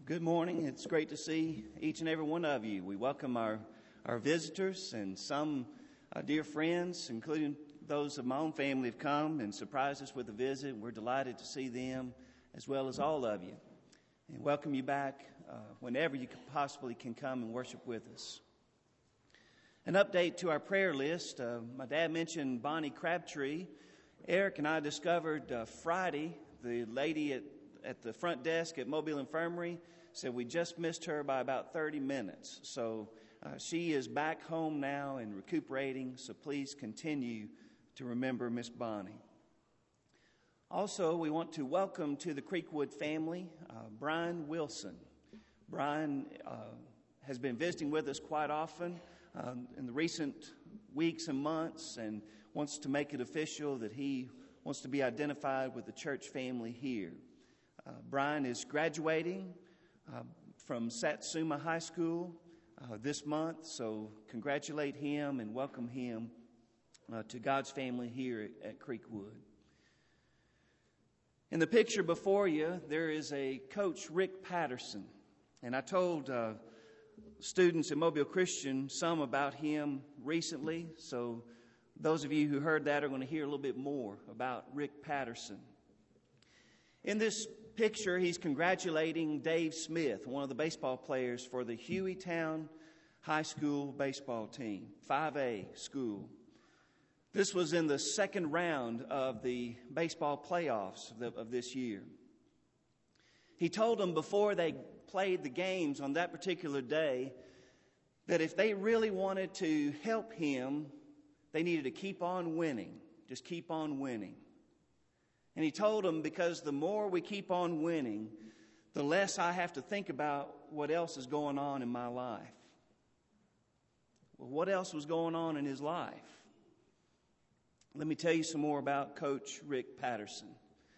Good morning. It's great to see each and every one of you. We welcome our visitors and some dear friends, including those of my own family, have come and surprised us with a visit. We're delighted to see them as well as all of you. And welcome you back whenever you possibly can come and worship with us. An update to our prayer list. My dad mentioned Bonnie Crabtree. Eric and I discovered Friday, the lady at the front desk at Mobile Infirmary said we just missed her by about 30 minutes. So she is back home now and recuperating, so please continue to remember Miss Bonnie. Also, we want to welcome to the Creekwood family Brian Wilson. Brian has been visiting with us quite often in the recent weeks and months and wants to make it official that he wants to be identified with the church family here. Brian is graduating from Satsuma High School this month, so congratulate him and welcome him to God's family here at Creekwood. In the picture before you, there is a Coach Rick Patterson, and I told students at Mobile Christian some about him recently, so those of you who heard that are going to hear a little bit more about Rick Patterson. In this picture, he's congratulating Dave Smith, one of the baseball players for the Hueytown High School baseball team, 5A school. This was in the second round of the baseball playoffs of this year. He told them before they played the games on that particular day that if they really wanted to help him, they needed to keep on winning, just keep on winning. And he told them, because the more we keep on winning, the less I have to think about what else is going on in my life. Well, what else was going on in his life? Let me tell you some more about Coach Rick Patterson.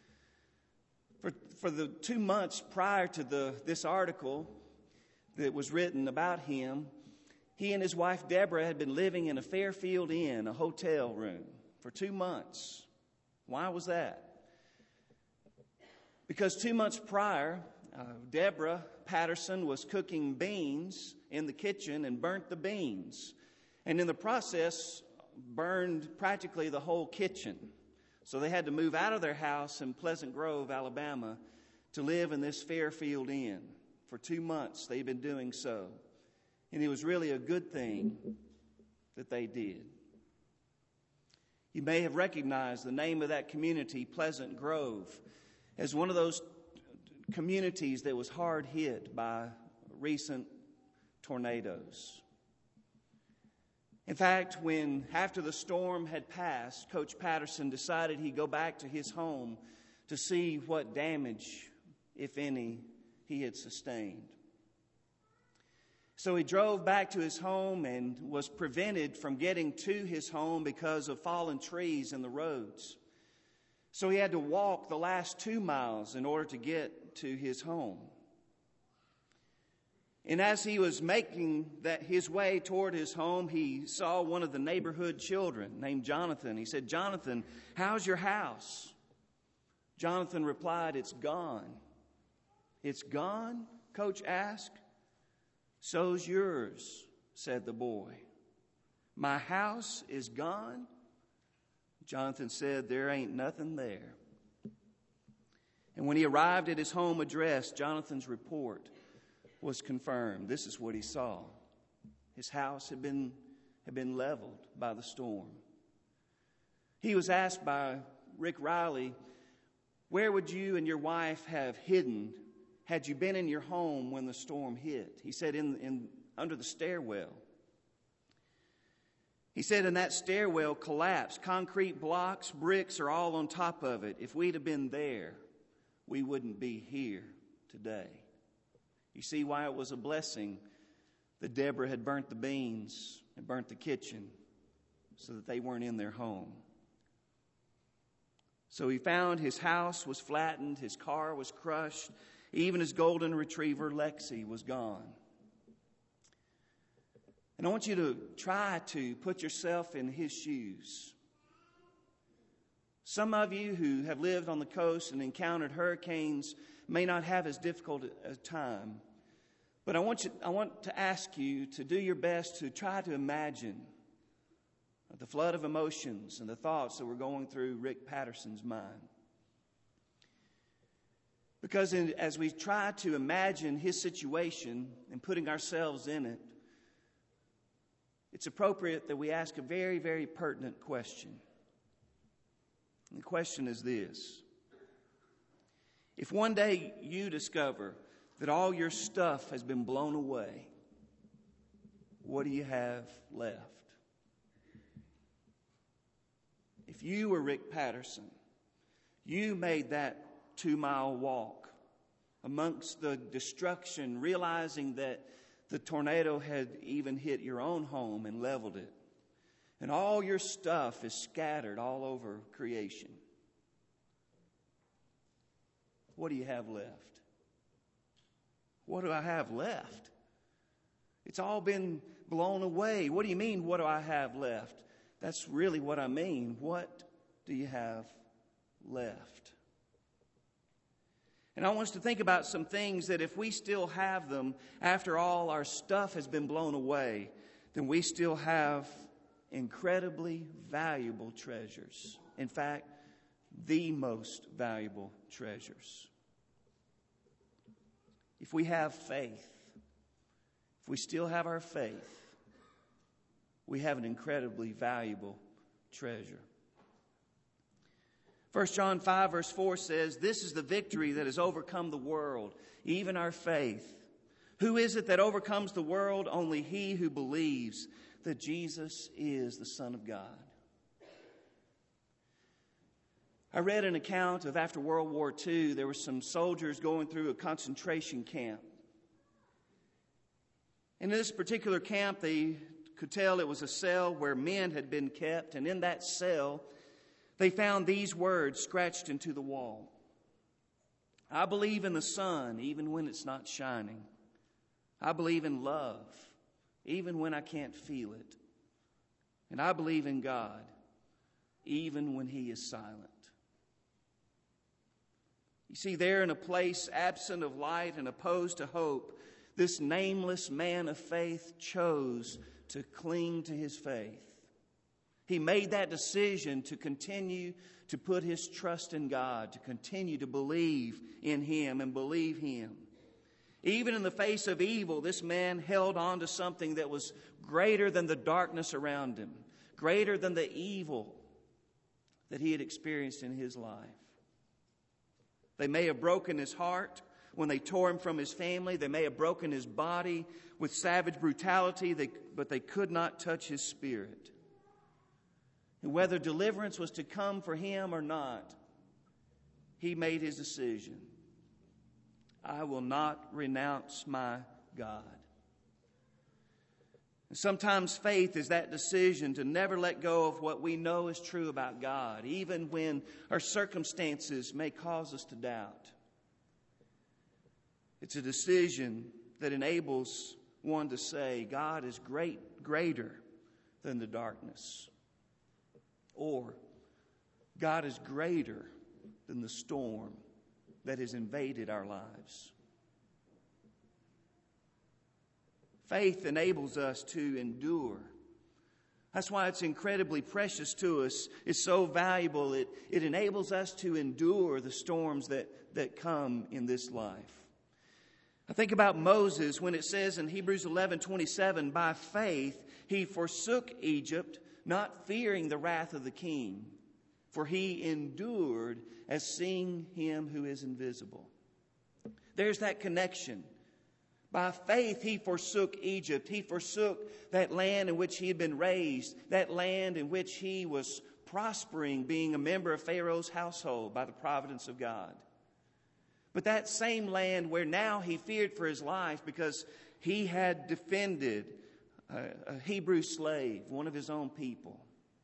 For the 2 months prior to this article that was written about him, he and his wife Deborah had been living in a Fairfield Inn, a hotel room, for 2 months. Why was that? Because 2 months prior, Deborah Patterson was cooking beans in the kitchen and burnt the beans. And in the process, burned practically the whole kitchen. So they had to move out of their house in Pleasant Grove, Alabama, to live in this Fairfield Inn. For 2 months, they've been doing so. And it was really a good thing that they did. You may have recognized the name of that community, Pleasant Grove, as one of those communities that was hard hit by recent tornadoes. In fact, when after the storm had passed, Coach Patterson decided he'd go back to his home to see what damage, if any, he had sustained. So he drove back to his home and was prevented from getting to his home because of fallen trees in the roads. So he had to walk the last 2 miles in order to get to his home. And as he was making his way toward his home, he saw one of the neighborhood children named Jonathan. He said, "Jonathan, how's your house?" Jonathan replied, "It's gone." "It's gone?" Coach asked. "So's yours," said the boy. "My house is gone?" Jonathan said, "There ain't nothing there." And when he arrived at his home address, Jonathan's report was confirmed. This is what he saw. His house had been leveled by the storm. He was asked by Rick Riley, "Where would you and your wife have hidden had you been in your home when the storm hit?" He said, under the stairwell. He said, "And that stairwell collapsed. Concrete blocks, bricks are all on top of it. If we'd have been there, we wouldn't be here today." You see why it was a blessing that Deborah had burnt the beans and burnt the kitchen so that they weren't in their home. So he found his house was flattened, his car was crushed, even his golden retriever, Lexi, was gone. And I want you to try to put yourself in his shoes. Some of you who have lived on the coast and encountered hurricanes may not have as difficult a time. But I want to ask you to do your best to try to imagine the flood of emotions and the thoughts that were going through Rick Patterson's mind. Because as we try to imagine his situation and putting ourselves in it, it's appropriate that we ask a very, very pertinent question. And the question is this: if one day you discover that all your stuff has been blown away, what do you have left? If you were Rick Patterson, you made that 2-mile walk amongst the destruction, realizing that the tornado had even hit your own home and leveled it. And all your stuff is scattered all over creation. What do you have left? What do I have left? It's all been blown away. What do you mean, what do I have left? That's really what I mean. What do you have left? And I want us to think about some things that if we still have them after all our stuff has been blown away, then we still have incredibly valuable treasures. In fact, the most valuable treasures. If we have faith, if we still have our faith, we have an incredibly valuable treasure. 1 John 5 verse 4 says, "This is the victory that has overcome the world, even our faith. Who is it that overcomes the world? Only he who believes that Jesus is the Son of God." I read an account of after World War II, there were some soldiers going through a concentration camp. In this particular camp, they could tell it was a cell where men had been kept, and in that cell, they found these words scratched into the wall: "I believe in the sun, even when it's not shining. I believe in love, even when I can't feel it. And I believe in God, even when He is silent." You see, there in a place absent of light and opposed to hope, this nameless man of faith chose to cling to his faith. He made that decision to continue to put his trust in God, to continue to believe in Him and believe Him. Even in the face of evil, this man held on to something that was greater than the darkness around him, greater than the evil that he had experienced in his life. They may have broken his heart when they tore him from his family. They may have broken his body with savage brutality, but they could not touch his spirit. And whether deliverance was to come for him or not, he made his decision. I will not renounce my God. And sometimes faith is that decision to never let go of what we know is true about God, even when our circumstances may cause us to doubt. It's a decision that enables one to say, God is greater than the darkness. Or, God is greater than the storm that has invaded our lives. Faith enables us to endure. That's why it's incredibly precious to us. It's so valuable. It enables us to endure the storms that come in this life. I think about Moses when it says in Hebrews 11:27, by faith he forsook Egypt, not fearing the wrath of the king, for he endured as seeing him who is invisible. There's that connection. By faith he forsook Egypt. He forsook that land in which he had been raised, that land in which he was prospering, being a member of Pharaoh's household by the providence of God. But that same land where now he feared for his life because he had defended a Hebrew slave, one of his own people.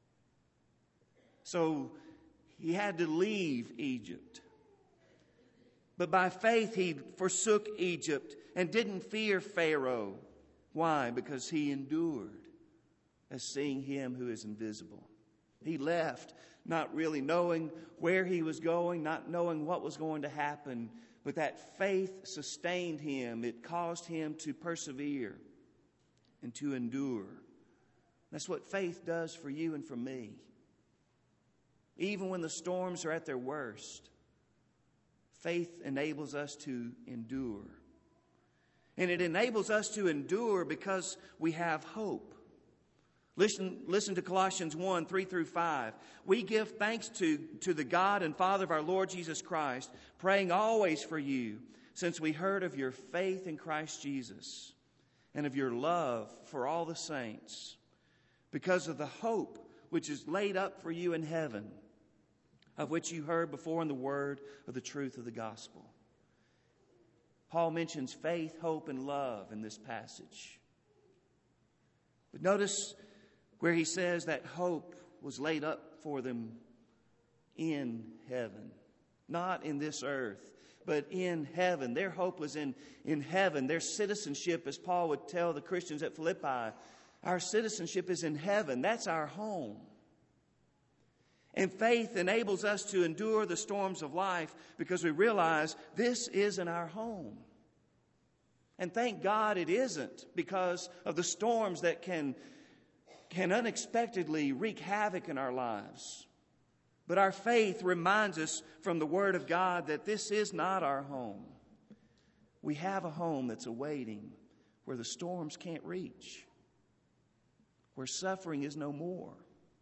So he had to leave Egypt. But by faith he forsook Egypt and didn't fear Pharaoh. Why? Because he endured as seeing him who is invisible. He left not really knowing where he was going, not knowing what was going to happen. But that faith sustained him. It caused him to persevere and to endure. That's what faith does for you and for me. Even when the storms are at their worst, faith enables us to endure. And it enables us to endure because we have hope. Listen to Colossians 1, 3 through 5. We give thanks to the God and Father of our Lord Jesus Christ, praying always for you, since we heard of your faith in Christ Jesus and of your love for all the saints, because of the hope which is laid up for you in heaven, of which you heard before in the word of the truth of the gospel. Paul mentions faith, hope, and love in this passage. But notice where he says that hope was laid up for them in heaven. Not in this earth, but in heaven. Their hope was in heaven. Their citizenship, as Paul would tell the Christians at Philippi, our citizenship is in heaven. That's our home. And faith enables us to endure the storms of life because we realize this isn't our home. And thank God it isn't, because of the storms that can unexpectedly wreak havoc in our lives. But our faith reminds us from the Word of God that this is not our home. We have a home that's awaiting, where the storms can't reach, where suffering is no more.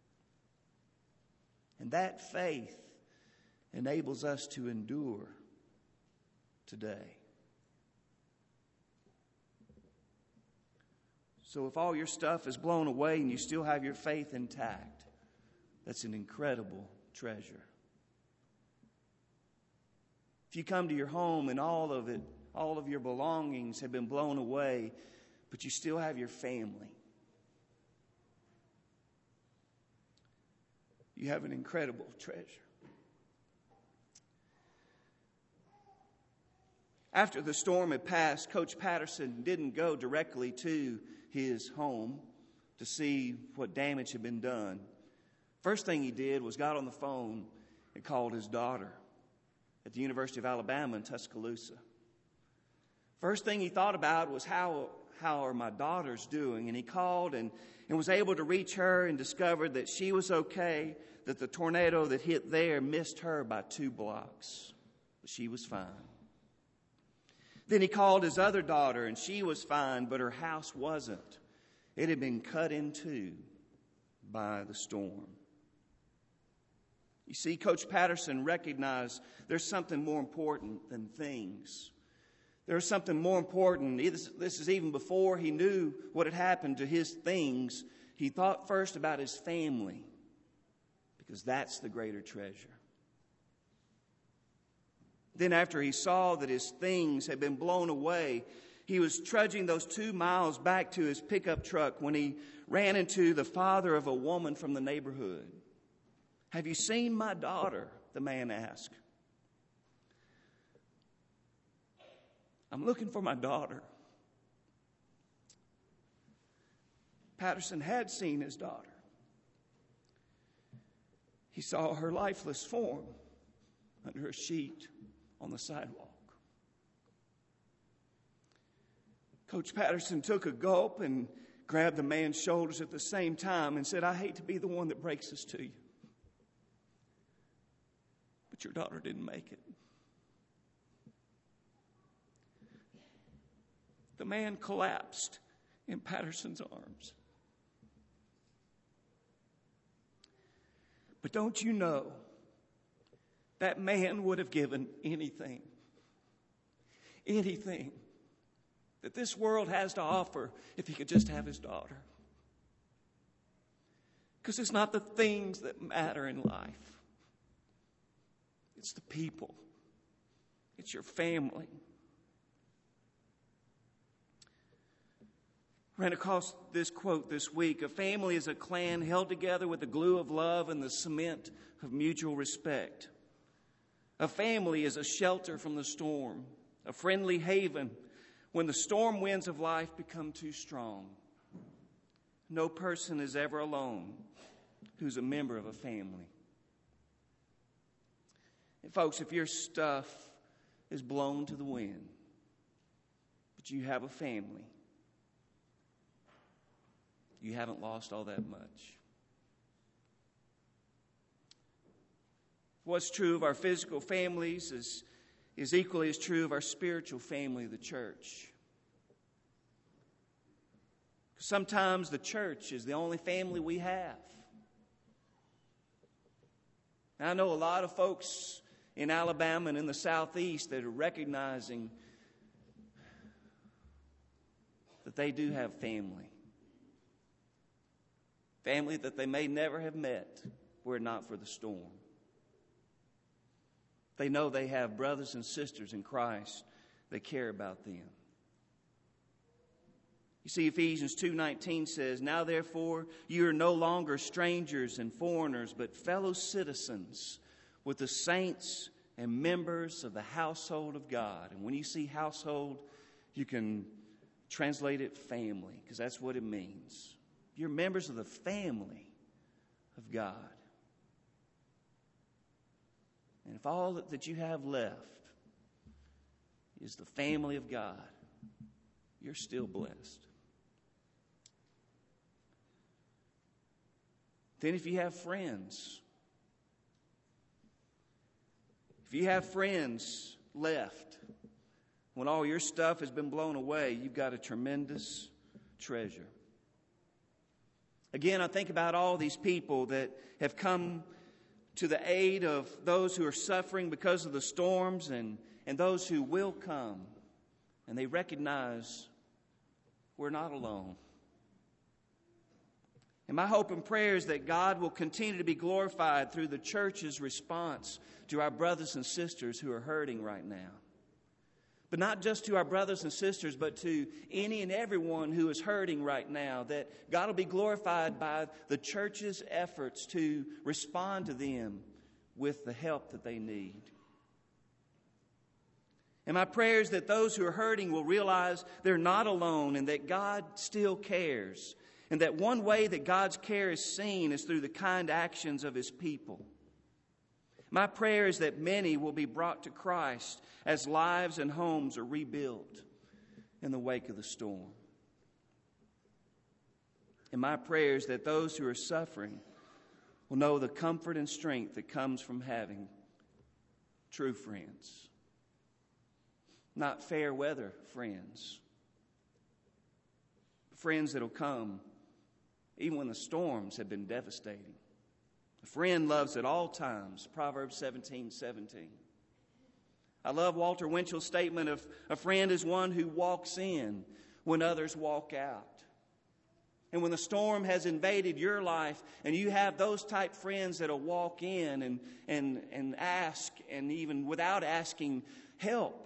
And that faith enables us to endure today. So if all your stuff is blown away and you still have your faith intact, that's an incredible treasure. If you come to your home and all of your belongings have been blown away, but you still have your family, you have an incredible treasure. After the storm had passed, Coach Patterson didn't go directly to his home to see what damage had been done. First thing he did was got on the phone and called his daughter at the University of Alabama in Tuscaloosa. First thing he thought about was how are my daughters doing? And he called and was able to reach her and discovered that she was okay, that the tornado that hit there missed her by 2 blocks. But she was fine. Then he called his other daughter, and she was fine, but her house wasn't. It had been cut in two by the storm. You see, Coach Patterson recognized there's something more important than things. There's something more important. This is even before he knew what had happened to his things. He thought first about his family, because that's the greater treasure. Then after he saw that his things had been blown away, he was trudging those 2 miles back to his pickup truck when he ran into the father of a woman from the neighborhood. "Have you seen my daughter?" the man asked. "I'm looking for my daughter." Patterson had seen his daughter. He saw her lifeless form under a sheet on the sidewalk. Coach Patterson took a gulp and grabbed the man's shoulders at the same time and said, "I hate to be the one that breaks this to you, but your daughter didn't make it." The man collapsed in Patterson's arms. But don't you know, that man would have given anything that this world has to offer if he could just have his daughter. Because it's not the things that matter in life. It's the people. It's your family. Ran across this quote this week: "A family is a clan held together with the glue of love and the cement of mutual respect. A family is a shelter from the storm, a friendly haven when the storm winds of life become too strong. No person is ever alone who's a member of a family." And folks, if your stuff is blown to the wind, but you have a family, you haven't lost all that much. What's true of our physical families is equally as true of our spiritual family, the church. Sometimes the church is the only family we have. And I know a lot of folks in Alabama and in the Southeast that are recognizing that they do have family. Family that they may never have met were it not for the storm. They know they have brothers and sisters in Christ that care about them. You see, Ephesians 2:19 says, "Now therefore you are no longer strangers and foreigners, but fellow citizens with the saints and members of the household of God." And when you see household, you can translate it family, because that's what it means. You're members of the family of God. And if all that you have left is the family of God, you're still blessed. Then if you have friends, left, when all your stuff has been blown away, you've got a tremendous treasure. Again, I think about all these people that have come to the aid of those who are suffering because of the storms and those who will come. And they recognize we're not alone. And my hope and prayer is that God will continue to be glorified through the church's response to our brothers and sisters who are hurting right now. But not just to our brothers and sisters, but to any and everyone who is hurting right now, that God will be glorified by the church's efforts to respond to them with the help that they need. And my prayer is that those who are hurting will realize they're not alone and that God still cares. And that one way that God's care is seen is through the kind actions of His people. My prayer is that many will be brought to Christ as lives and homes are rebuilt in the wake of the storm. And my prayer is that those who are suffering will know the comfort and strength that comes from having true friends. Not fair weather friends. Friends that will come even when the storms have been devastating. A friend loves at all times, Proverbs 17:17. I love Walter Winchell's statement of a friend is one who walks in when others walk out. And when the storm has invaded your life and you have those type friends that will walk in and ask, and even without asking, help,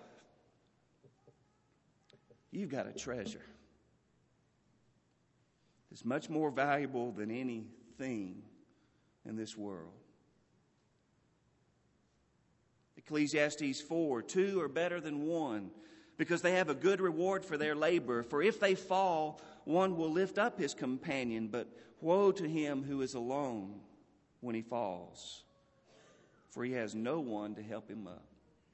you've got a treasure. It's much more valuable than anything in this world. Ecclesiastes 4, 2 are better than one, because they have a good reward for their labor. For if they fall, one will lift up his companion, but woe to him who is alone when he falls, for he has no one to help him up.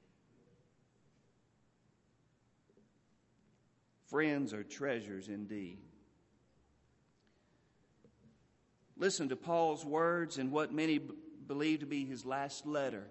Friends are treasures indeed. Listen to Paul's words in what many believe to be his last letter.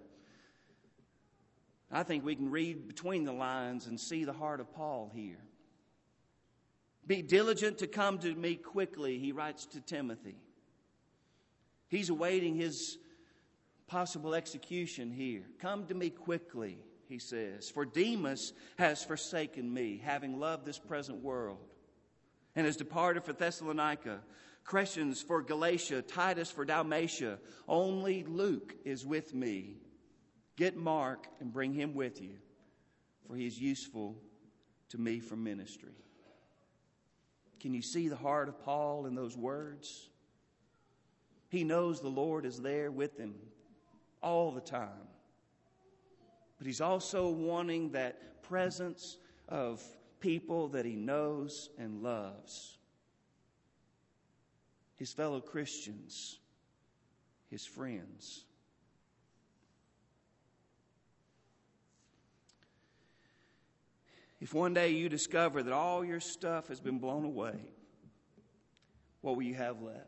I think we can read between the lines and see the heart of Paul here. Be diligent to come to me quickly, he writes to Timothy. He's awaiting his possible execution here. Come to me quickly, he says. For Demas has forsaken me, having loved this present world, and has departed for Thessalonica. Crescens for Galatia, Titus for Dalmatia. Only Luke is with me. Get Mark and bring him with you, for he is useful to me for ministry. Can you see the heart of Paul in those words? He knows the Lord is there with him all the time. But he's also wanting that presence of people that he knows and loves. His fellow Christians, his friends. If one day you discover that all your stuff has been blown away, what will you have left?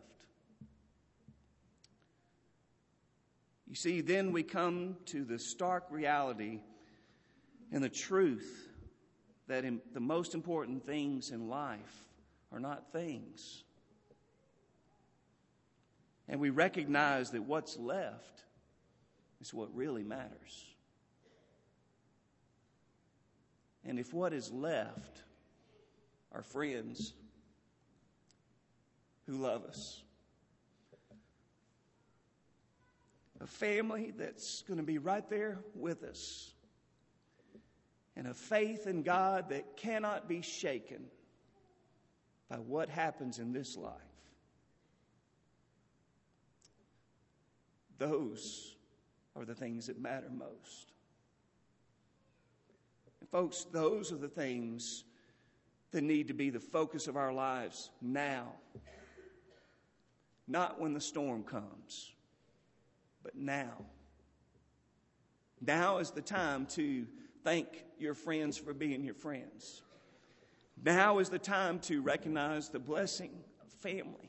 You see, then we come to the stark reality and the truth that the most important things in life are not things. And we recognize that what's left is what really matters. And if what is left are friends who love us, a family that's going to be right there with us, and a faith in God that cannot be shaken by what happens in this life, those are the things that matter most. And folks, those are the things that need to be the focus of our lives now. Not when the storm comes, but now. Now is the time to thank your friends for being your friends. Now is the time to recognize the blessing of family.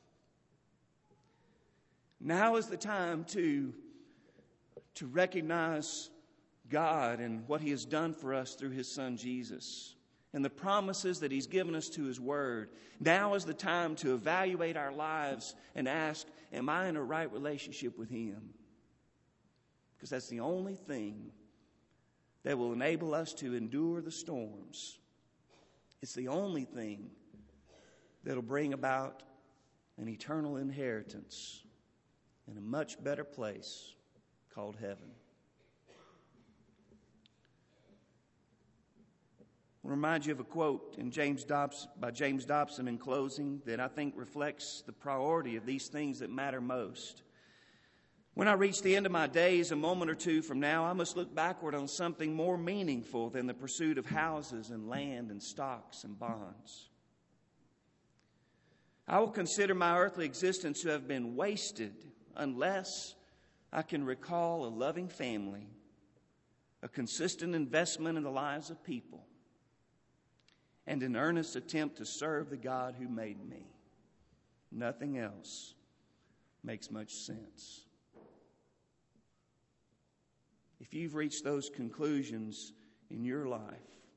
Now is the time to recognize God and what He has done for us through His Son Jesus and the promises that He's given us to His Word. Now is the time to evaluate our lives and ask, am I in a right relationship with Him? Because that's the only thing that will enable us to endure the storms. It's the only thing that will bring about an eternal inheritance in a much better place called heaven. I'll remind you of a quote by James Dobson in closing that I think reflects the priority of these things that matter most. When I reach the end of my days, a moment or two from now, I must look backward on something more meaningful than the pursuit of houses and land and stocks and bonds. I will consider my earthly existence to have been wasted unless I can recall a loving family, a consistent investment in the lives of people, and an earnest attempt to serve the God who made me. Nothing else makes much sense. If you've reached those conclusions in your life,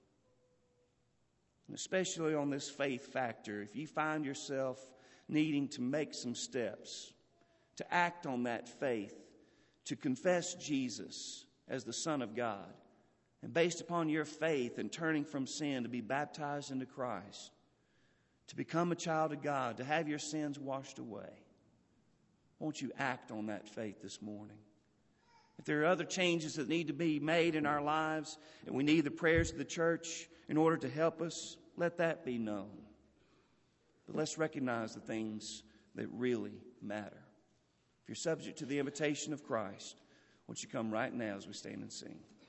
and especially on this faith factor, if you find yourself needing to make some steps, to act on that faith, to confess Jesus as the Son of God, and based upon your faith and turning from sin to be baptized into Christ, to become a child of God, to have your sins washed away, won't you act on that faith this morning? If there are other changes that need to be made in our lives and we need the prayers of the church in order to help us, let that be known. But let's recognize the things that really matter. If you're subject to the invitation of Christ, won't you come right now as we stand and sing?